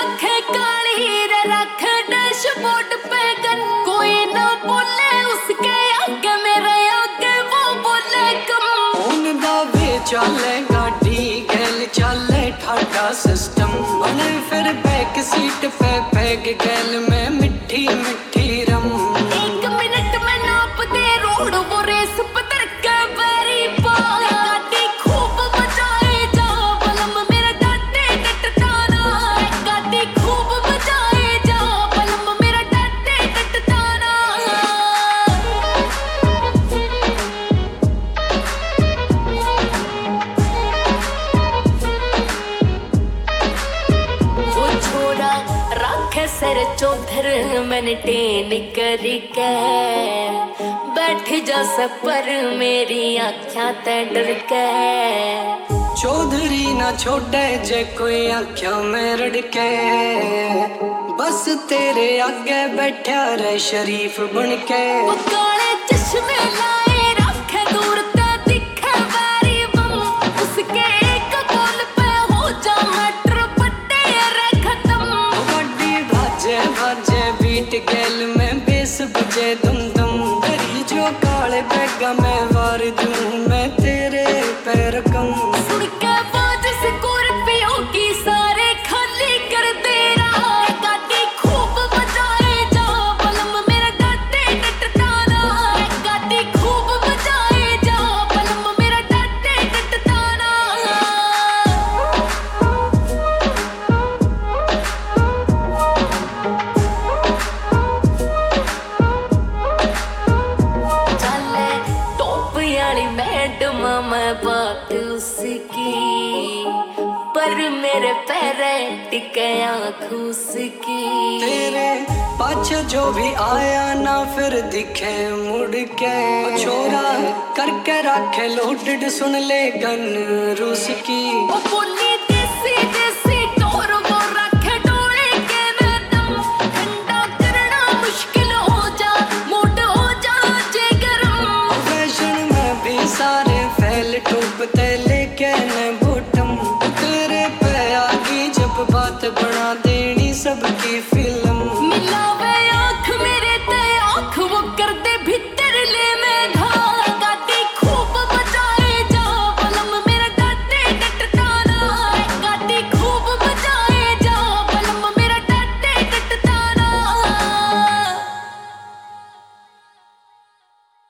आंखें काली रे रख डैशबोर्ड पे गन, कोई ना बोले उसके आगे मेरे आगे वो बोले कम। फोन दा वे चले गाड़ी गैल चले ठाडा सिस्टम, बने फिर बैक सीट पे पैग गैल में मिठी मिठी रम। 1 मिनट में नाप दे रोड वो रेस पतर के बैरी पार, गाड़ी खूब बजाए जा बलम मेरा डाटे डटताना, गाड़ी खूब बजाए जा बलम मेरा डाटे डटताना। वो छोरा राखे सर चौधर मैंने टेन करी के, बैठ जा सपर मेरी आँखा ते डर के। चौधरी ना छोड़े जे कोई आख्या में रड़के, बस तेरे आगे बैठा रे शरीफ बनके। वो काले चश्मे लाए रखे दूर ते दिखे बैरी बम, उसके एक बोल पे हो जा मैटर बट्टे रे खत्म। गाड़ी भाजे भाजे बीट गैल में बेस बजे दुम दुम, तेरी जो काले बैगा में वार दूं मैं तेरे पैर कम। सुन के बाज स्कॉर्पियो की सारे खाली कर दे रहा, गाड़ी खूब बजाए जा बलम मेरा डाटे डटताना, गाड़ी खूब बजाए जा बलम मेरा डाटे डटताना। चले टॉप यानी मैडम मैं बात उसकी, पर मेरे पैरे टिके आँख उसकी। तेरे पाछे जो भी आया ना फिर दिखे मुड़ के, छोरा करके रखे लोडेड सुन ले गन रूस की। वो बोली